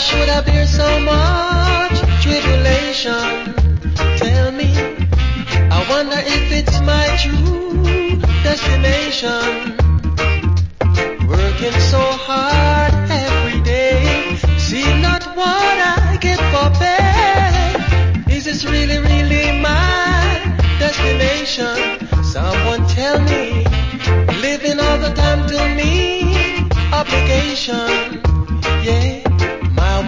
should I bear so much tribulation? Tell me, I wonder if it's my true destination. Working so hard every day, see not what I get for pay. Is this really, really my destination? Someone tell me, living all the time to me, obligation.